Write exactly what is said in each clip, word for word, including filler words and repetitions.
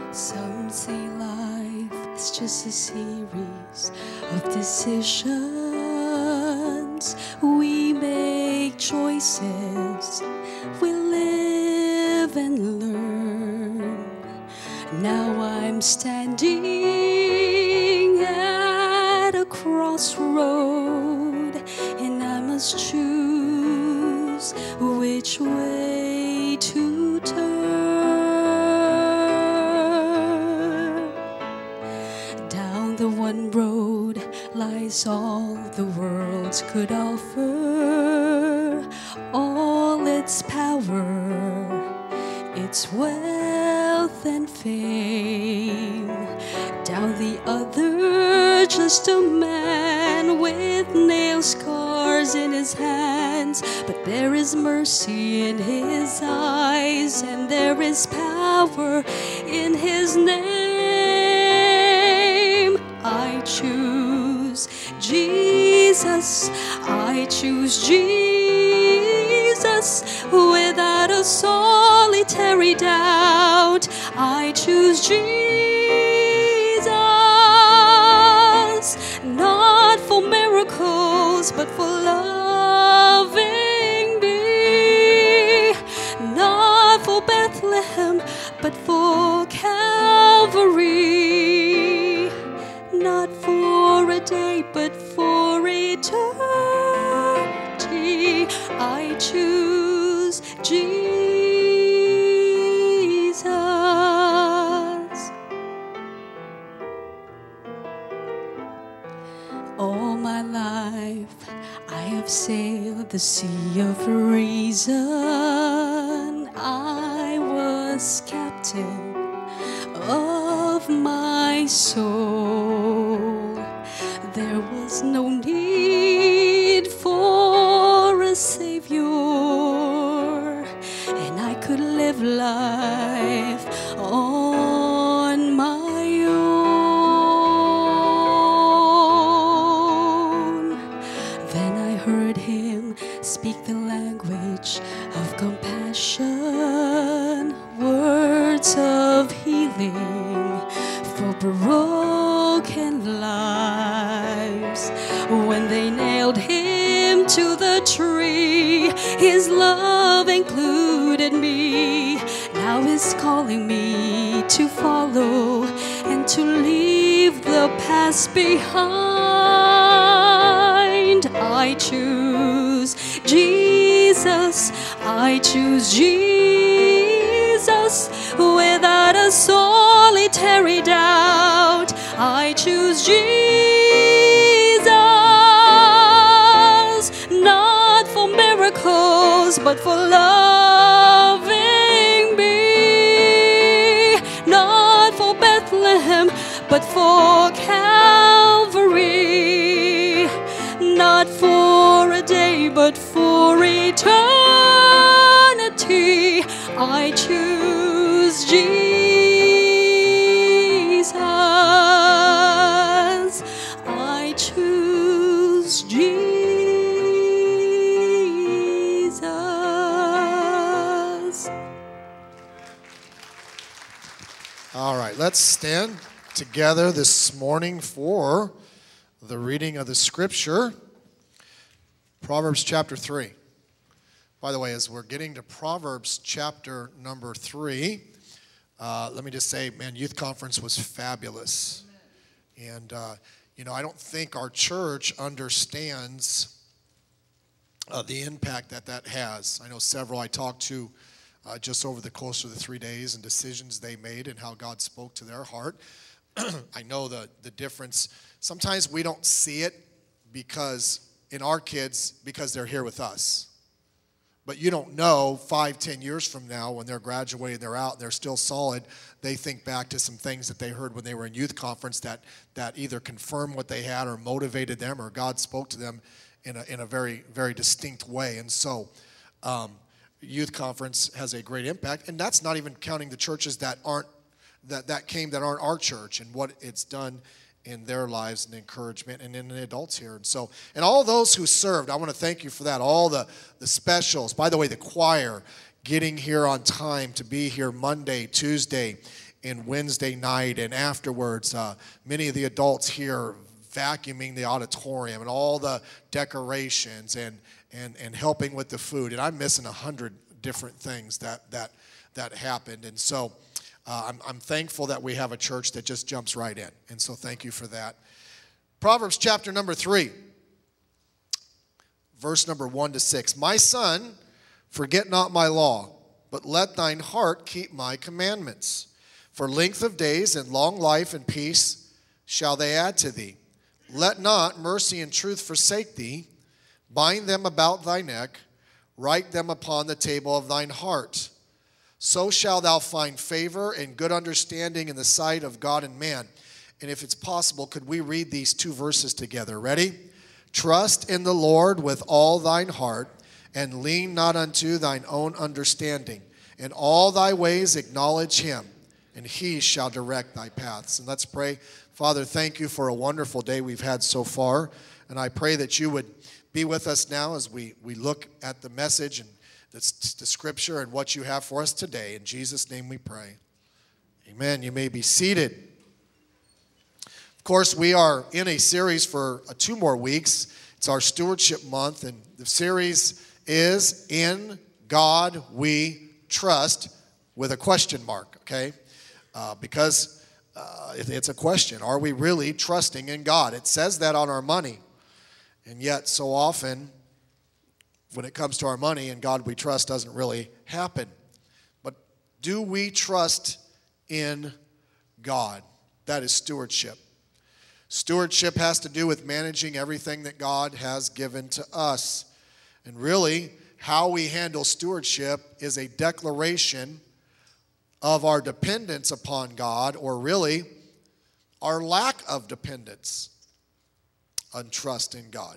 Some say life is just a series of decisions. We make choices, we live and learn. Now I'm standing at a crossroad, and I must choose which way to turn. Down the one road lies all the world could offer, all its power, its wealth and fame. Down the other, just a man with nail scars in his hands, but there is mercy in his eyes, and there is power in his name. I choose Jesus, I choose Jesus, without a solitary doubt. I choose Jesus, not for miracles, but for loving me. Not for Bethlehem, but for Calvary. Not for a day, but for eternity. I choose Jesus. All my life I have sailed the sea of reason. I was captain of my soul. There was no need for a savior, and I could live life on my own. Then I heard him speak the language of compassion, words of healing for broken lives. When they nailed him to the tree, his love included me. Now he's calling me to follow and to leave the past behind. I choose Jesus, I choose Jesus, without a solitary doubt. I choose Jesus, not for miracles, but for loving me. Not for Bethlehem, but for Calvary. Not for a day, but for eternity. I choose Jesus. I choose Jesus. All right, let's stand together this morning for the reading of the scripture. Proverbs chapter three. By the way, as we're getting to Proverbs chapter number three, uh, let me just say, man, youth conference was fabulous. And, uh, you know, I don't think our church understands uh, the impact that that has. I know several I talked to uh, just over the course of the three days and decisions they made and how God spoke to their heart. I know the, the difference. Sometimes we don't see it because, in our kids, because they're here with us. But you don't know five, ten years from now when they're graduated, they're out, and they're still solid, they think back to some things that they heard when they were in youth conference that, that either confirmed what they had or motivated them, or God spoke to them in a, in a very, very distinct way. And so um, youth conference has a great impact, and that's not even counting the churches that aren't that, that came that aren't our church and what it's done in their lives and encouragement and in the adults here. And so, and all those who served, I want to thank you for that. All the, the specials. By the way, the choir getting here on time to be here Monday, Tuesday, in Wednesday night and afterwards. Uh, many of the adults here vacuuming the auditorium and all the decorations and and and helping with the food. And I'm missing a hundred different things that that that happened. And so uh, I'm I'm thankful that we have a church that just jumps right in. And so thank you for that. Proverbs chapter number three, verse number one to six. My son, forget not my law, but let thine heart keep my commandments. For length of days and long life and peace shall they add to thee. Let not mercy and truth forsake thee. Bind them about thy neck. Write them upon the table of thine heart. So shalt thou find favor and good understanding in the sight of God and man. And if it's possible, could we read these two verses together? Ready? Trust in the Lord with all thine heart, and lean not unto thine own understanding. In all thy ways acknowledge him, and he shall direct thy paths. And let's pray. Father, thank you for a wonderful day we've had so far. And I pray that you would be with us now as we, we look at the message and the, the scripture and what you have for us today. In Jesus' name we pray. Amen. You may be seated. Of course, we are in a series for uh, two more weeks. It's our stewardship month, and the series is In God We Trust, with a question mark, okay? Uh, because uh, it, it's a question. Are we really trusting in God? It says that on our money, and yet so often when it comes to our money, In God We Trust doesn't really happen. But do we trust in God? That is stewardship. Stewardship has to do with managing everything that God has given to us. And really, how we handle stewardship is a declaration of our dependence upon God, or really, our lack of dependence and trust in God.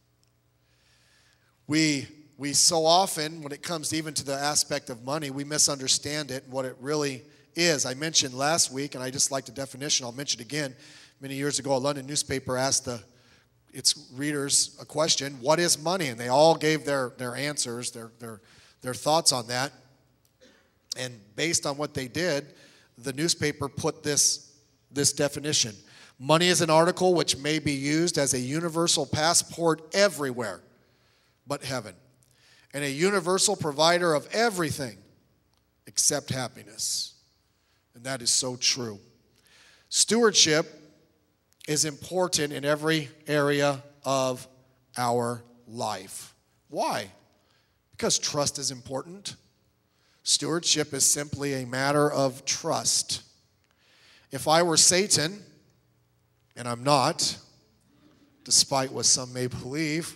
We, we so often, when it comes even to the aspect of money, we misunderstand it and what it really is. I mentioned last week, and I just like the definition, I'll mention it again. Many years ago, a London newspaper asked the, its readers a question, what is money? And they all gave their, their answers, their, their, their thoughts on that. And based on what they did, the newspaper put this, this definition. Money is an article which may be used as a universal passport everywhere but heaven, and a universal provider of everything except happiness. And that is so true. Stewardship is important in every area of our life. Why? Because trust is important. Stewardship is simply a matter of trust. If I were Satan, and I'm not, despite what some may believe,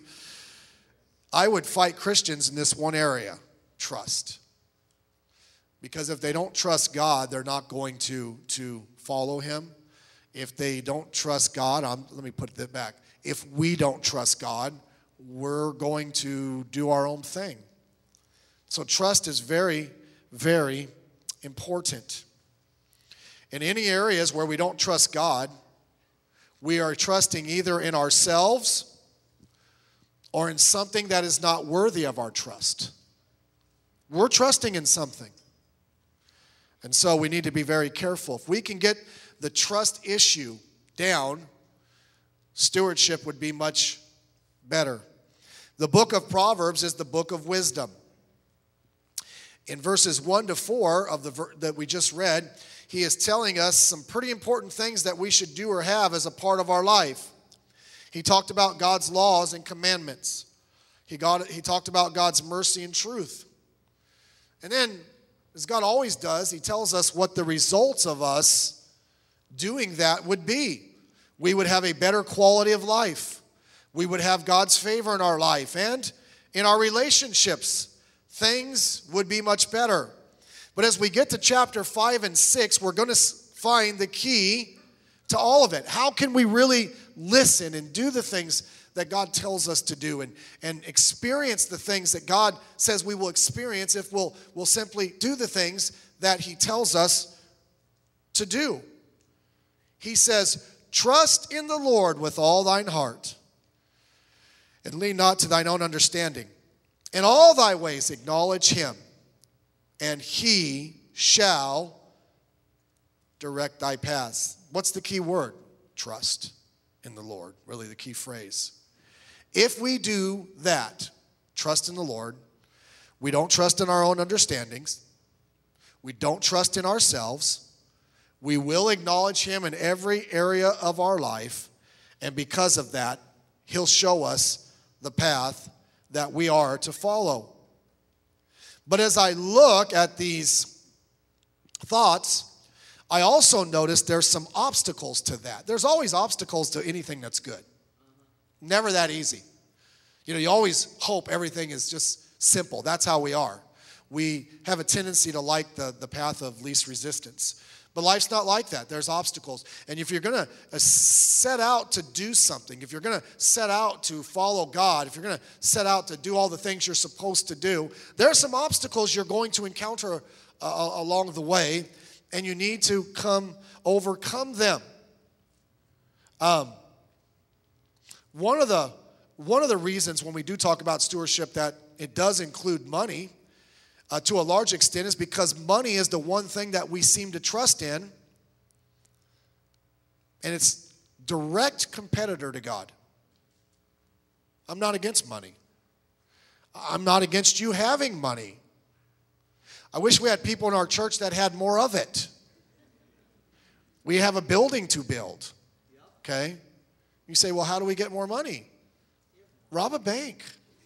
I would fight Christians in this one area, trust. Because if they don't trust God, they're not going to, to follow him. If they don't trust God, I'm, let me put that back. If we don't trust God, we're going to do our own thing. So trust is very, very important. In any areas where we don't trust God, we are trusting either in ourselves or in something that is not worthy of our trust. We're trusting in something. And so we need to be very careful. If we can get the trust issue down, stewardship would be much better. The book of Proverbs is the book of wisdom. In verses one to four of the ver- that we just read, he is telling us some pretty important things that we should do or have as a part of our life. He talked about God's laws and commandments. He, got, he talked about God's mercy and truth. And then, as God always does, he tells us what the results of us doing that would be. We would have a better quality of life. We would have God's favor in our life and in our relationships. Things would be much better. But as we get to chapter five and six, we're going to find the key to all of it. How can we really listen and do the things that God tells us to do and, and experience the things that God says we will experience if we'll, we'll simply do the things that he tells us to do? He says, trust in the Lord with all thine heart, and lean not to thine own understanding. In all thy ways acknowledge him, and he shall direct thy paths. What's the key word? Trust in the Lord, really the key phrase. If we do that, trust in the Lord, we don't trust in our own understandings, we don't trust in ourselves, we will acknowledge him in every area of our life, and because of that, he'll show us the path that we are to follow. But as I look at these thoughts, I also notice there's some obstacles to that. There's always obstacles to anything that's good. Never that easy. You know, you always hope everything is just simple. That's how we are. We have a tendency to like the, the path of least resistance. But life's not like that. There's obstacles. And if you're going to set out to do something, if you're going to set out to follow God, if you're going to set out to do all the things you're supposed to do, there are some obstacles you're going to encounter uh, along the way, and you need to come overcome them. Um, one of the one of the reasons when we do talk about stewardship that it does include money, Uh, to a large extent, is because money is the one thing that we seem to trust in, and it's direct competitor to God. I'm not against money. I'm not against you having money. I wish we had people in our church that had more of it. We have a building to build, okay? You say, well, how do we get more money? Rob a bank.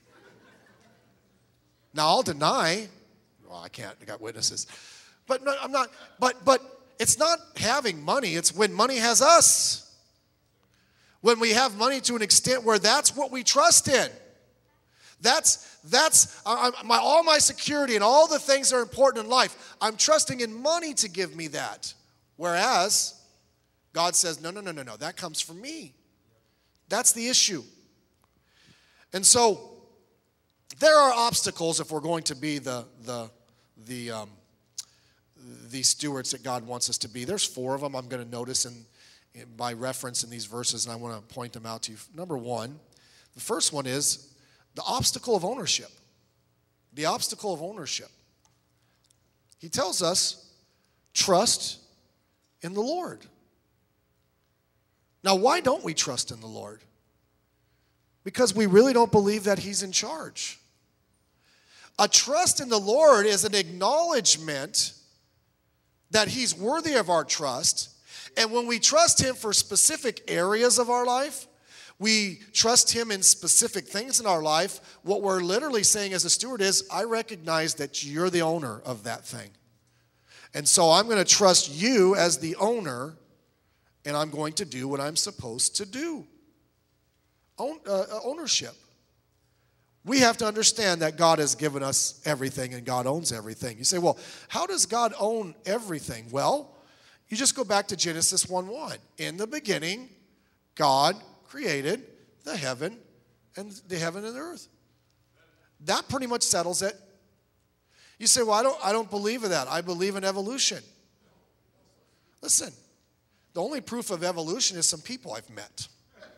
Now, I'll deny... Well, I can't. I got witnesses. But no, I'm not. But but it's not having money. It's when money has us. When we have money to an extent where that's what we trust in. That's that's I, I, my all my security and all the things that are important in life. I'm trusting in money to give me that. Whereas God says, no, no, no, no, no. That comes from me. That's the issue. And so there are obstacles if we're going to be the the the um, the stewards that God wants us to be. There's four of them I'm going to notice in, in by reference in these verses, and I want to point them out to you. Number one, the first one is the obstacle of ownership. The obstacle of ownership. He tells us, trust in the Lord. Now, why don't we trust in the Lord? Because we really don't believe that he's in charge. A trust in the Lord is an acknowledgement that he's worthy of our trust. And when we trust him for specific areas of our life, we trust him in specific things in our life, what we're literally saying as a steward is, I recognize that you're the owner of that thing. And so I'm going to trust you as the owner, and I'm going to do what I'm supposed to do. Own, uh, ownership. We have to understand that God has given us everything and God owns everything. You say, well, how does God own everything? Well, you just go back to Genesis one one. In the beginning, God created the heaven and the heaven and the earth. That pretty much settles it. You say, well, I don't, I don't believe in that. I believe in evolution. Listen, the only proof of evolution is some people I've met.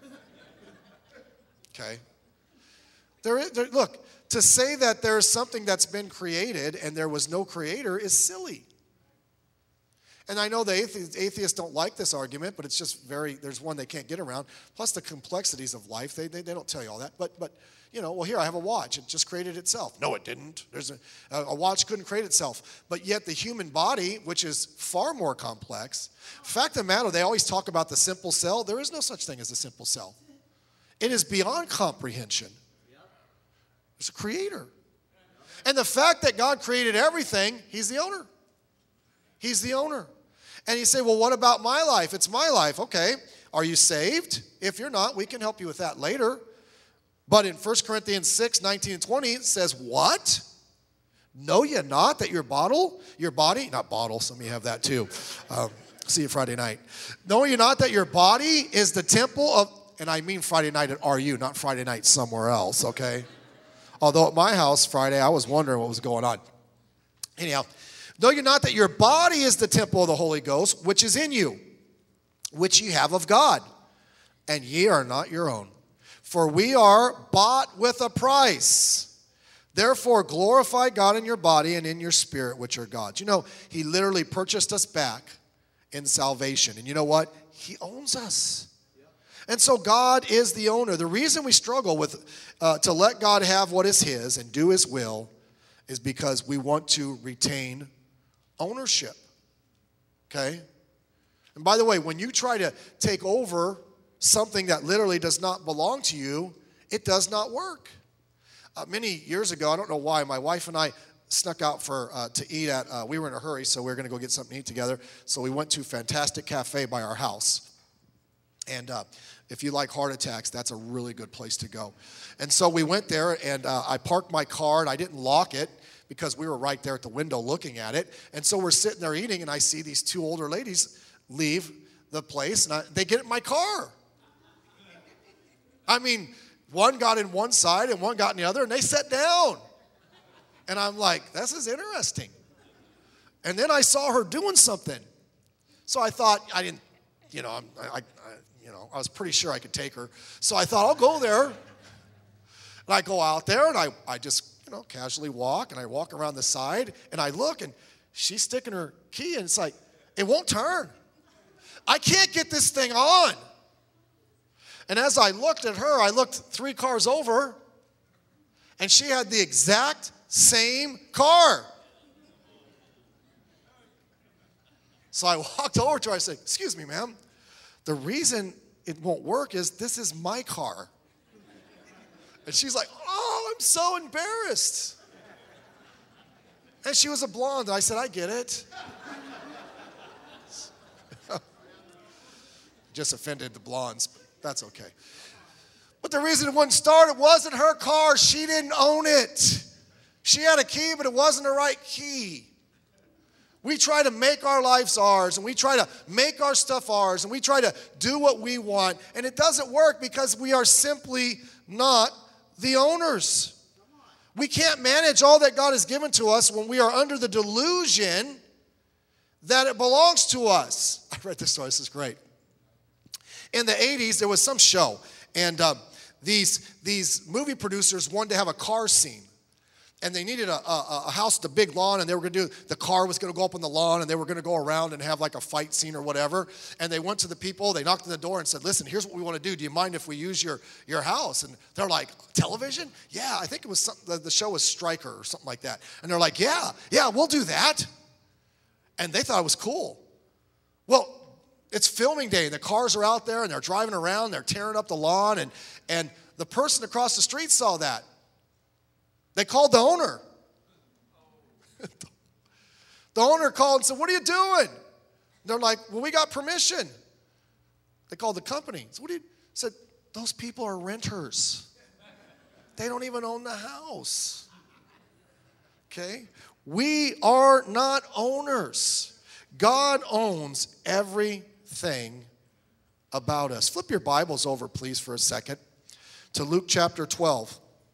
Okay? There, there, look, to say that there's something that's been created and there was no creator is silly. And I know the atheists, atheists don't like this argument, but it's just very, there's one they can't get around. Plus the complexities of life, they, they, they don't tell you all that. But, but you know, well, here I have a watch. It just created itself. No, it didn't. There's a, a watch couldn't create itself. But yet the human body, which is far more complex, fact of the matter, they always talk about the simple cell. There is no such thing as a simple cell. It is beyond comprehension. There's a creator. And the fact that God created everything, he's the owner. He's the owner. And you say, well, what about my life? It's my life. Okay. Are you saved? If you're not, we can help you with that later. But in First Corinthians six, nineteen and twenty, it says, what? Know ye not that your bottle, your body, not bottle, some of you have that too. Um, see you Friday night. Know ye not that your body is the temple of, and I mean Friday night at R U, not Friday night somewhere else, okay? Although at my house Friday, I was wondering what was going on. Anyhow, know ye not that your body is the temple of the Holy Ghost, which is in you, which ye have of God, and ye are not your own. For we are bought with a price. Therefore, glorify God in your body and in your spirit, which are God's. You know, he literally purchased us back, in salvation. And you know what? He owns us. And so God is the owner. The reason we struggle with uh, to let God have what is his and do his will is because we want to retain ownership. Okay? And by the way, when you try to take over something that literally does not belong to you, it does not work. Uh, many years ago, I don't know why, my wife and I snuck out for uh, to eat at, uh, we were in a hurry, so we were going to go get something to eat together. So we went to Fantastic Cafe by our house. And uh, if you like heart attacks, that's a really good place to go. And so we went there, and uh, I parked my car, and I didn't lock it because we were right there at the window looking at it. And so we're sitting there eating, and I see these two older ladies leave the place, and I, they get in my car. I mean, one got in one side and one got in the other, and they sat down. And I'm like, this is interesting. And then I saw her doing something. So I thought, I didn't, you know, I, I, you know, I was pretty sure I could take her. So I thought, I'll go there. And I go out there, and I, I just, you know, casually walk, and I walk around the side, and I look, and she's sticking her key, and it's like, it won't turn. I can't get this thing on. And as I looked at her, I looked three cars over, and she had the exact same car. So I walked over to her. I said, excuse me, ma'am. The reason it won't work is this is my car. And she's like, oh, I'm so embarrassed. And she was a blonde. And I said, I get it. Just offended the blondes. That's okay. But the reason it wouldn't start, it wasn't her car. She didn't own it. She had a key, but it wasn't the right key. We try to make our lives ours, and we try to make our stuff ours, and we try to do what we want, and it doesn't work because we are simply not the owners. We can't manage all that God has given to us when we are under the delusion that it belongs to us. I read this story. This is great. In the eighties, there was some show, and uh, these, these movie producers wanted to have a car scene. And they needed a, a, a house with a big lawn, and they were going to do, the car was going to go up on the lawn, and they were going to go around and have like a fight scene or whatever. And they went to the people, they knocked on the door and said, listen, here's what we want to do. Do you mind if we use your, your house? And they're like, television? Yeah, I think it was some, the, the show was Stryker or something like that. And they're like, yeah, yeah, we'll do that. And they thought it was cool. Well, it's filming day, and the cars are out there, and they're driving around, they're tearing up the lawn, and, and the person across the street saw that. They called the owner. The owner called and said, what are you doing? They're like, well, we got permission. They called the company. So what do you, said, those people are renters. They don't even own the house. Okay? We are not owners. God owns everything about us. Flip your Bibles over, please, for a second, to Luke chapter twelve.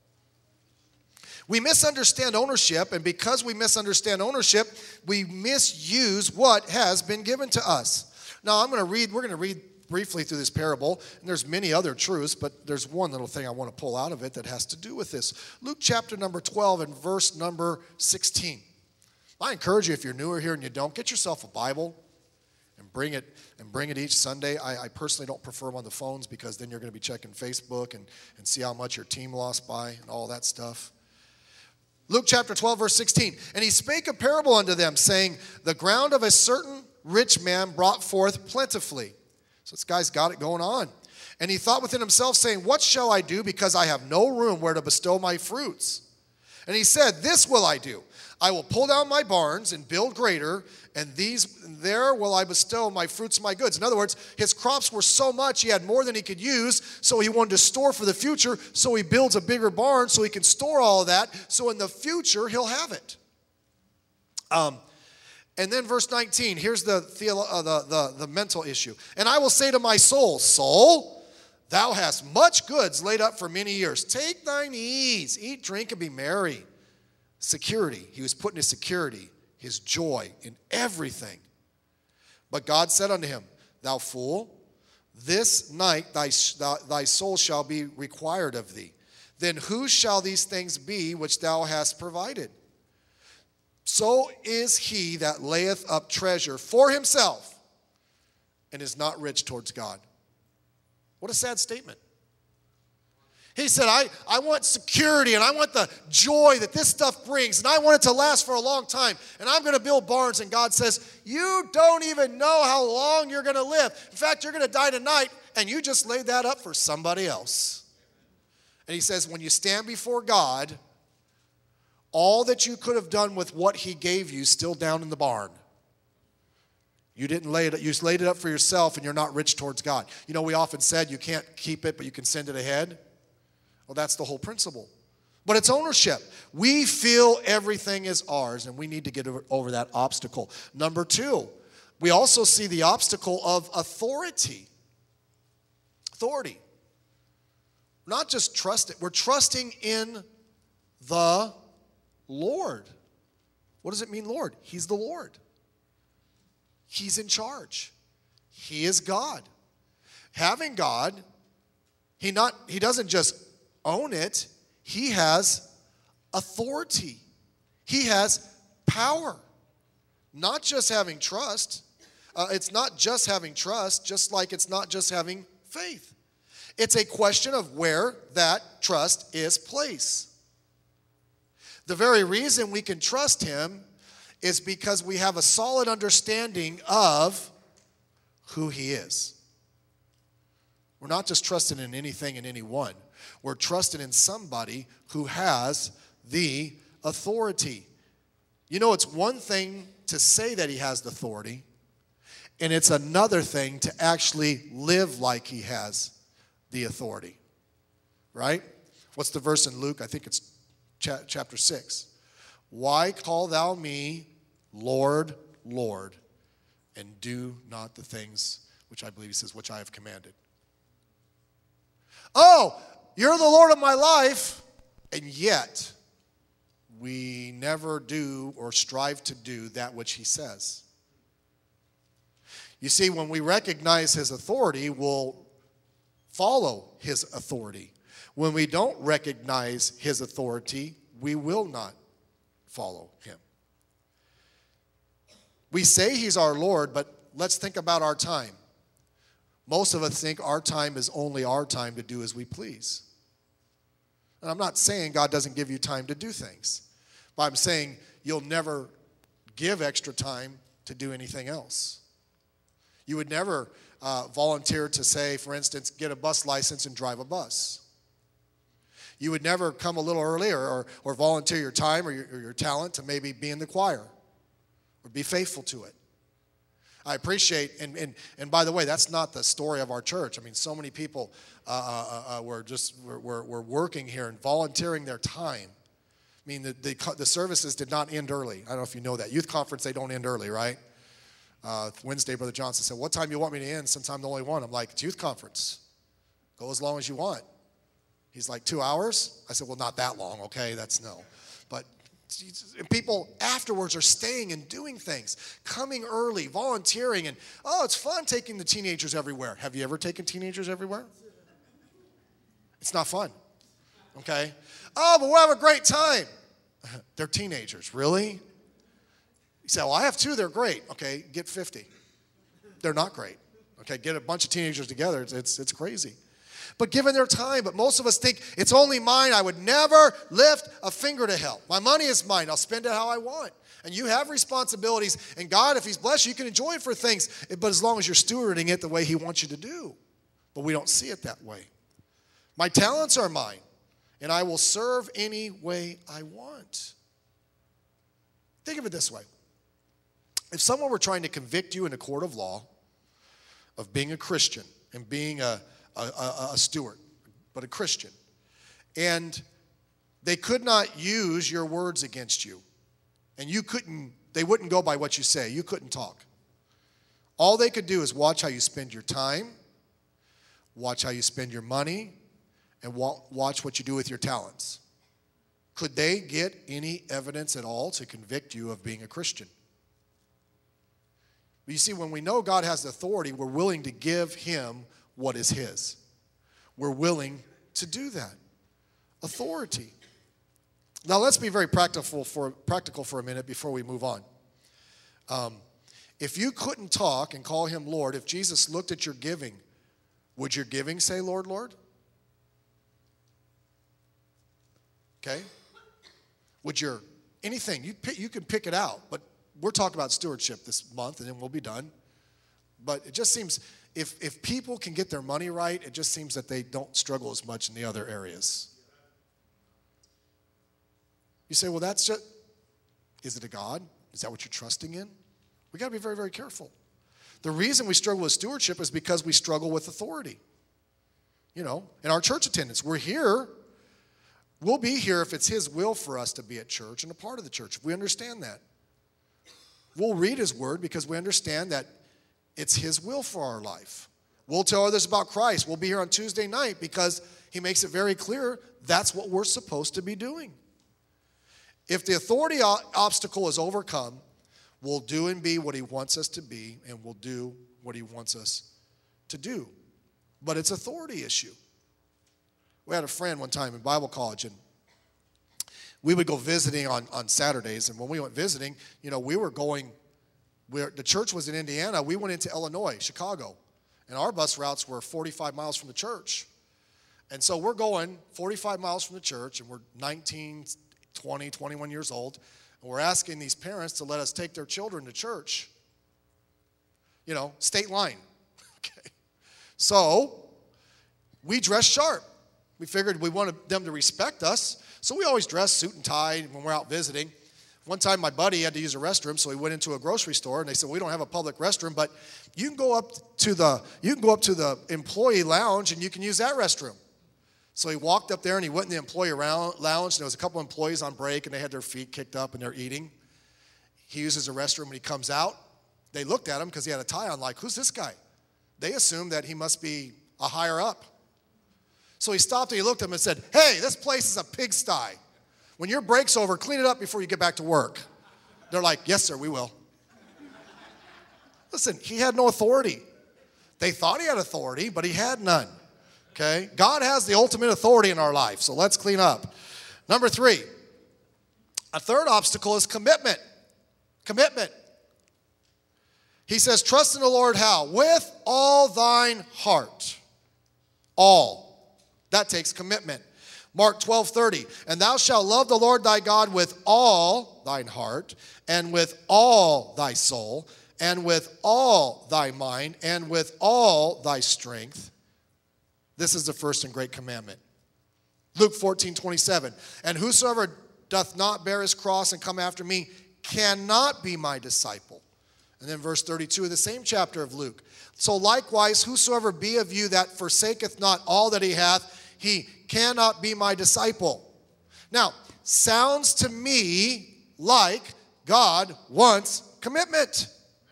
We misunderstand ownership, and because we misunderstand ownership, we misuse what has been given to us. Now, I'm going to read, we're going to read briefly through this parable, and there's many other truths, but there's one little thing I want to pull out of it that has to do with this. Luke chapter number twelve and verse number sixteen. I encourage you, if you're newer here and you don't, get yourself a Bible and bring it and bring it each Sunday. I, I personally don't prefer them on the phones because then you're going to be checking Facebook and, and see how much your team lost by and all that stuff. Luke chapter twelve, verse sixteen. And he spake a parable unto them, saying, the ground of a certain rich man brought forth plentifully. So this guy's got it going on. And he thought within himself, saying, what shall I do, because I have no room where to bestow my fruits? And he said, this will I do. I will pull down my barns and build greater, and these there will I bestow my fruits and my goods. In other words, his crops were so much, he had more than he could use, so he wanted to store for the future, so he builds a bigger barn so he can store all of that, so in the future he'll have it. Um, and then verse nineteen, here's the, theolo- uh, the, the, the mental issue. And I will say to my soul, soul, thou hast much goods laid up for many years. Take thine ease, eat, drink, and be merry. Security. He was putting his security, his joy in everything. But God said unto him, thou fool, this night thy, thy soul shall be required of thee. Then whose shall these things be which thou hast provided? So is he that layeth up treasure for himself and is not rich towards God. What a sad statement. He said, I, I want security, and I want the joy that this stuff brings, and I want it to last for a long time, and I'm going to build barns. And God says, you don't even know how long you're going to live. In fact, you're going to die tonight, and you just laid that up for somebody else. And he says, when you stand before God, all that you could have done with what he gave you still down in the barn. You didn't lay it, you just laid it up for yourself, and you're not rich towards God. You know, we often said you can't keep it, but you can send it ahead. Well, that's the whole principle. But it's ownership. We feel everything is ours, and we need to get over that obstacle. Number two, we also see the obstacle of authority. Authority. Not just trust it. We're trusting in the Lord. What does it mean, Lord? He's the Lord. He's in charge. He is God. Having God, he not he doesn't just own it. He has authority. He has power. Not just having trust. Uh, it's not just having trust, just like it's not just having faith. It's a question of where that trust is placed. The very reason we can trust him is because we have a solid understanding of who he is. We're not just trusting in anything and anyone. We're trusting in somebody who has the authority. You know, it's one thing to say that he has the authority, and it's another thing to actually live like he has the authority. Right? What's the verse in Luke? I think it's cha- chapter six. Why call thou me Lord, Lord, and do not the things which I believe he says, which I have commanded? Oh, you're the Lord of my life, and yet we never do or strive to do that which he says. You see, when we recognize his authority, we'll follow his authority. When we don't recognize his authority, we will not follow him. We say he's our Lord, but let's think about our time. Most of us think our time is only our time to do as we please. And I'm not saying God doesn't give you time to do things, but I'm saying you'll never give extra time to do anything else. You would never uh, volunteer to say, for instance, get a bus license and drive a bus. You would never come a little early or, or, or volunteer your time or your, or your talent to maybe be in the choir or be faithful to it. I appreciate, and, and, and by the way, that's not the story of our church. I mean, so many people uh, uh, uh, were just were, were, were working here and volunteering their time. I mean, the, the, the services did not end early. I don't know if you know that. Youth conference, they don't end early, right? Uh, Wednesday, Brother Johnson said, what time do you want me to end since I'm the only one? I'm like, it's youth conference. Go as long as you want. He's like, two hours? I said, well, not that long, okay? That's no. But and people afterwards are staying and doing things, coming early, volunteering, and, oh, it's fun taking the teenagers everywhere. Have you ever taken teenagers everywhere? It's not fun, okay? Oh, but we'll have a great time. They're teenagers, really? You say, well, I have two, they're great. Okay, get fifty. They're not great. Okay, get a bunch of teenagers together, it's, it's, it's crazy. But given their time, but most of us think, it's only mine. I would never lift a finger to help. My money is mine. I'll spend it how I want. And you have responsibilities. And God, if he's blessed you, you can enjoy it for things. But as long as you're stewarding it the way he wants you to do. But we don't see it that way. My talents are mine. And I will serve any way I want. Think of it this way. If someone were trying to convict you in a court of law of being a Christian and being a A, a, a steward, but a Christian. And they could not use your words against you. And you couldn't, they wouldn't go by what you say. You couldn't talk. All they could do is watch how you spend your time, watch how you spend your money, and wa- watch what you do with your talents. Could they get any evidence at all to convict you of being a Christian? But you see, when we know God has authority, we're willing to give him what is his. We're willing to do that. Authority. Now let's be very practical for practical for a minute before we move on. Um, If you couldn't talk and call him Lord, if Jesus looked at your giving, would your giving say, Lord, Lord? Okay? Would your, anything, you, pick, you can pick it out, but we're talking about stewardship this month, and then we'll be done. But it just seems, if, if people can get their money right, it just seems that they don't struggle as much in the other areas. You say, well, that's just, is it a God? Is that what you're trusting in? We got to be very, very careful. The reason we struggle with stewardship is because we struggle with authority. You know, in our church attendance, we're here. We'll be here if it's his will for us to be at church and a part of the church. If we understand that. We'll read his word because we understand that it's his will for our life. We'll tell others about Christ. We'll be here on Tuesday night because he makes it very clear that's what we're supposed to be doing. If the authority obstacle is overcome, we'll do and be what he wants us to be, and we'll do what he wants us to do. But it's an authority issue. We had a friend one time in Bible college, and we would go visiting on, on Saturdays. And when we went visiting, you know, we were going, we're, the church was in Indiana. We went into Illinois, Chicago. And our bus routes were forty-five miles from the church. And so we're going forty-five miles from the church, and we're nineteen, twenty, twenty-one years old. And we're asking these parents to let us take their children to church. You know, state line. Okay. So we dressed sharp. We figured we wanted them to respect us. So we always dress suit and tie when we're out visiting. One time my buddy had to use a restroom, so he went into a grocery store, and they said, well, we don't have a public restroom, but you can go up to the you can go up to the employee lounge and you can use that restroom. So he walked up there and he went in the employee lounge, and there was a couple employees on break, and they had their feet kicked up and they're eating. He uses a restroom and he comes out. They looked at him because he had a tie on, like, who's this guy? They assumed that he must be a higher up. So he stopped and he looked at him and said, hey, this place is a pigsty. When your break's over, clean it up before you get back to work. They're like, yes, sir, we will. Listen, he had no authority. They thought he had authority, but he had none. Okay? God has the ultimate authority in our life, so let's clean up. Number three, a third obstacle is commitment. Commitment. He says, trust in the Lord how? With all thine heart. All. That takes commitment. Mark twelve thirty, and thou shalt love the Lord thy God with all thine heart, and with all thy soul, and with all thy mind, and with all thy strength. This is the first and great commandment. Luke fourteen twenty-seven, and whosoever doth not bear his cross and come after me cannot be my disciple. And then verse thirty-two of the same chapter of Luke. So likewise, whosoever be of you that forsaketh not all that he hath, he cannot be my disciple. Now, sounds to me like God wants commitment.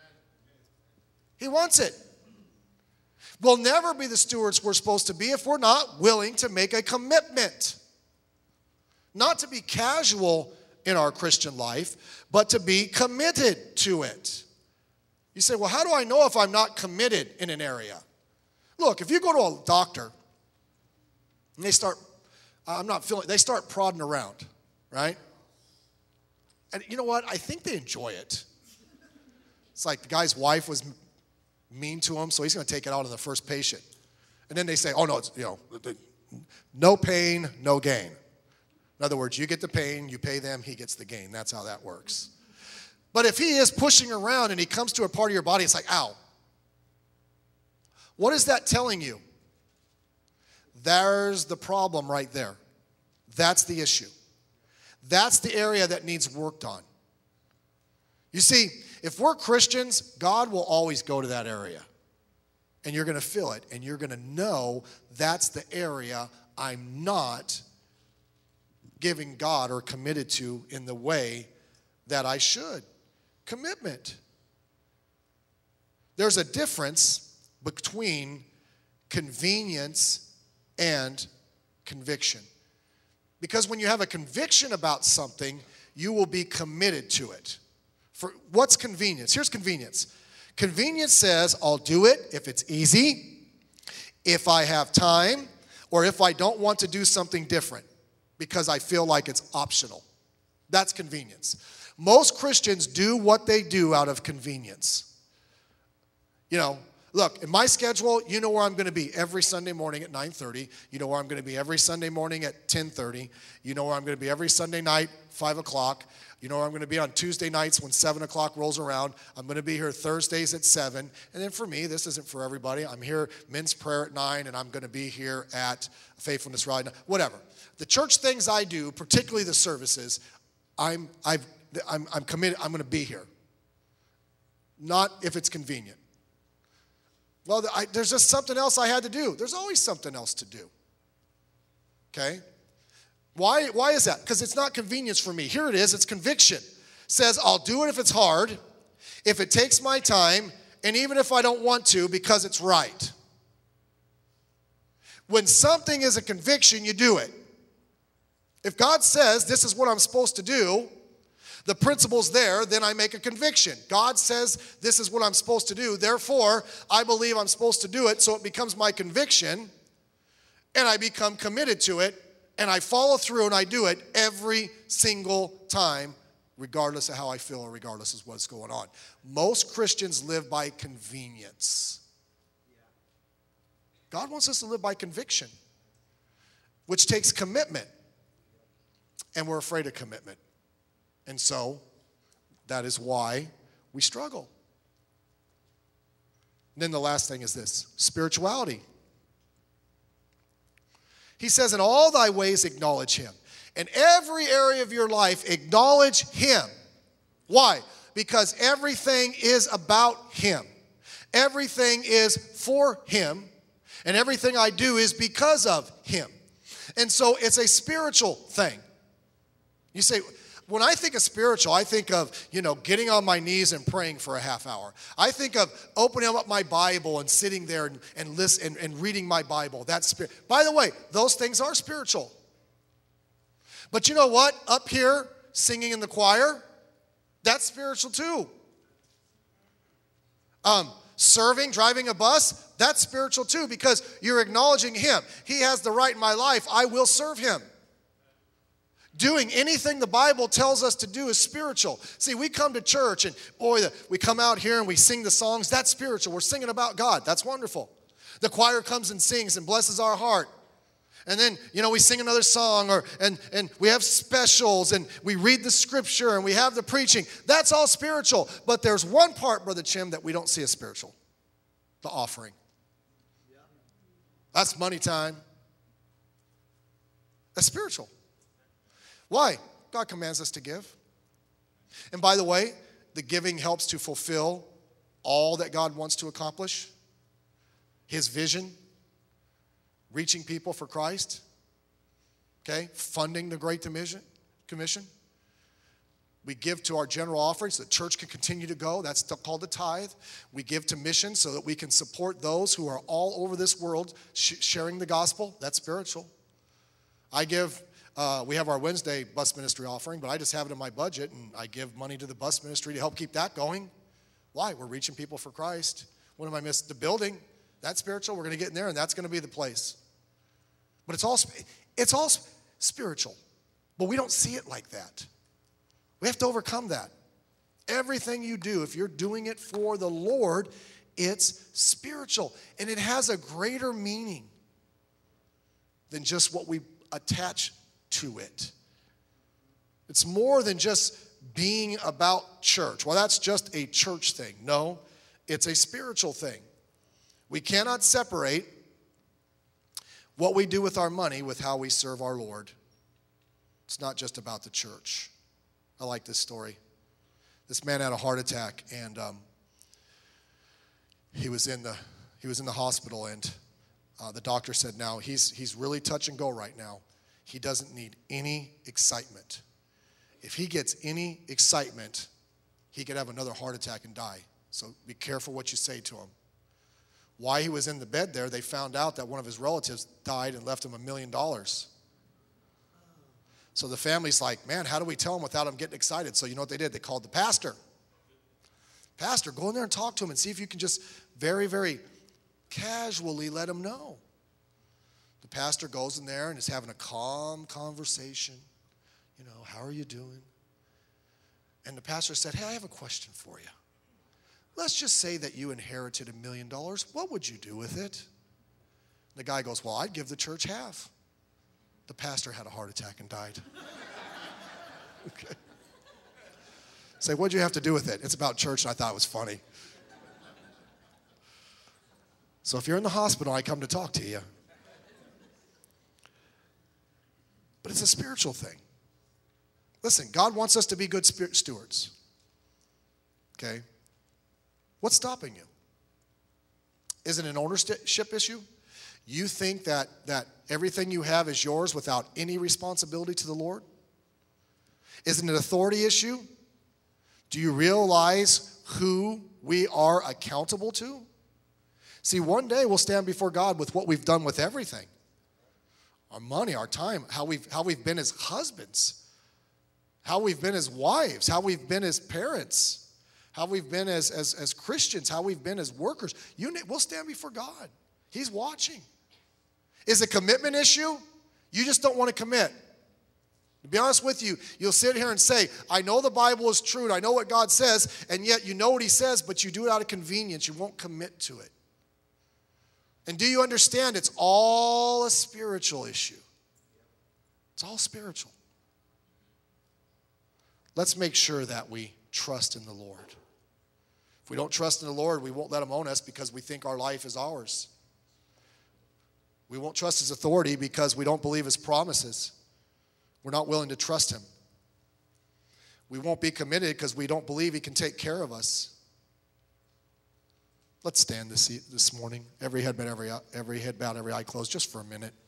He wants it. We'll never be the stewards we're supposed to be if we're not willing to make a commitment. Not to be casual in our Christian life, but to be committed to it. You say, well, how do I know if I'm not committed in an area? Look, if you go to a doctor and they start, I'm not feeling, they start prodding around, right? And you know what? I think they enjoy it. It's like the guy's wife was mean to him, so he's going to take it out on the first patient. And then they say, oh, no, it's, you know, no pain, no gain. In other words, you get the pain, you pay them, he gets the gain. That's how that works. But if he is pushing around and he comes to a part of your body, it's like, ow. What is that telling you? There's the problem right there. That's the issue. That's the area that needs worked on. You see, if we're Christians, God will always go to that area. And you're going to feel it. And you're going to know that's the area I'm not giving God or committed to in the way that I should. Commitment. There's a difference between convenience and conviction. Because when you have a conviction about something, you will be committed to it. For what's convenience? Here's convenience. Convenience says, I'll do it if it's easy, if I have time, or if I don't want to do something different because I feel like it's optional. That's convenience. Most Christians do what they do out of convenience. You know, look, in my schedule, you know where I'm going to be every Sunday morning at nine thirty. You know where I'm going to be every Sunday morning at ten thirty. You know where I'm going to be every Sunday night, five o'clock. You know where I'm going to be on Tuesday nights when seven o'clock rolls around. I'm going to be here Thursdays at seven. And then for me, this isn't for everybody. I'm here men's prayer at nine, and I'm going to be here at Faithfulness Rally. Whatever. The church things I do, particularly the services, I'm, I've, I'm, I'm committed. I'm going to be here. Not if it's convenient. Well, I, there's just something else I had to do. There's always something else to do. Okay? Why, why is that? Because it's not convenience for me. Here it is. It's conviction. It says, I'll do it if it's hard, if it takes my time, and even if I don't want to, because it's right. When something is a conviction, you do it. If God says this is what I'm supposed to do, the principle's there, then I make a conviction. God says this is what I'm supposed to do. Therefore, I believe I'm supposed to do it, so it becomes my conviction, and I become committed to it, and I follow through and I do it every single time, regardless of how I feel or regardless of what's going on. Most Christians live by convenience. God wants us to live by conviction, which takes commitment. And we're afraid of commitment. And so, that is why we struggle. And then the last thing is this, spirituality. He says, in all thy ways acknowledge him. In every area of your life, acknowledge him. Why? Because everything is about him. Everything is for him. And everything I do is because of him. And so it's a spiritual thing. You say, when I think of spiritual, I think of, you know, getting on my knees and praying for a half hour. I think of opening up my Bible and sitting there and, and, listen, and, and reading my Bible. That's spirit. By the way, those things are spiritual. But you know what? Up here, singing in the choir, that's spiritual too. Um, serving, driving a bus, that's spiritual too, because you're acknowledging him. He has the right in my life. I will serve him. Doing anything the Bible tells us to do is spiritual. See, we come to church and, boy, we come out here and we sing the songs. That's spiritual. We're singing about God. That's wonderful. The choir comes and sings and blesses our heart. And then, you know, we sing another song or and, and we have specials and we read the scripture and we have the preaching. That's all spiritual. But there's one part, Brother Chim, that we don't see as spiritual. The offering. That's money time. That's spiritual. Why? God commands us to give. And by the way, the giving helps to fulfill all that God wants to accomplish. His vision, reaching people for Christ, okay, funding the Great Commission. We give to our general offering so the church can continue to go. That's called the tithe. We give to missions so that we can support those who are all over this world sh- sharing the gospel. That's spiritual. I give... Uh, we have our Wednesday bus ministry offering, but I just have it in my budget, and I give money to the bus ministry to help keep that going. Why? We're reaching people for Christ. What am I missing? The building, that's spiritual. We're going to get in there, and that's going to be the place. But it's all, it's all spiritual, but we don't see it like that. We have to overcome that. Everything you do, if you're doing it for the Lord, it's spiritual, and it has a greater meaning than just what we attach to it. It's more than just being about church. Well, that's just a church thing. No, it's a spiritual thing. We cannot separate what we do with our money with how we serve our Lord. It's not just about the church. I like this story. This man had a heart attack, and um, he was in the he was in the hospital, and uh, the doctor said, "Now he's he's really touch and go right now. He doesn't need any excitement. If he gets any excitement, he could have another heart attack and die. So be careful what you say to him." While he was in the bed there, they found out that one of his relatives died and left him a million dollars. So the family's like, man, how do we tell him without him getting excited? So you know what they did? They called the pastor. Pastor, go in there and talk to him and see if you can just very, very casually let him know. The pastor goes in there and is having a calm conversation. You know, how are you doing? And the pastor said, hey, I have a question for you. let's just say that you inherited a million dollars. What would you do with it? The guy goes, well, I'd give the church half. The pastor had a heart attack and died. Okay. Say, what'd you have to do with it? It's about church, and I thought it was funny. So if you're in the hospital, I come to talk to you. But it's a spiritual thing. Listen, God wants us to be good spirit stewards. Okay? What's stopping you? Is it an ownership issue? You think that, that everything you have is yours without any responsibility to the Lord? Is it an authority issue? Do you realize who we are accountable to? See, one day we'll stand before God with what we've done with everything. Our money, our time, how we've, how we've been as husbands, how we've been as wives, how we've been as parents, how we've been as, as, as Christians, how we've been as workers. You, we'll stand before God. He's watching. Is it a commitment issue? You just don't want to commit. To be honest with you, you'll sit here and say, I know the Bible is true, and I know what God says, and yet you know what he says, but you do it out of convenience. You won't commit to it. And do you understand it's all a spiritual issue? It's all spiritual. Let's make sure that we trust in the Lord. If we don't trust in the Lord, we won't let him own us because we think our life is ours. We won't trust his authority because we don't believe his promises. We're not willing to trust him. We won't be committed because we don't believe he can take care of us. Let's stand this, this morning. Every head bowed, every, every head bowed, every eye closed, just for a minute.